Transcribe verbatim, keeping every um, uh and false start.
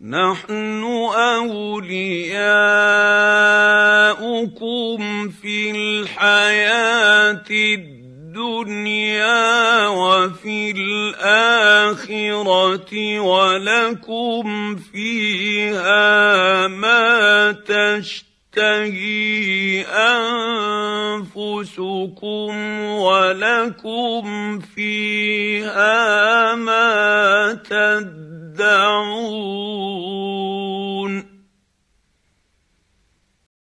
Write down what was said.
نحن أولياؤكم في الحياة الدنيا وفي الآخرة ولكم فيها ما تشتهي أنفسكم ولكم فيها ما تدعون.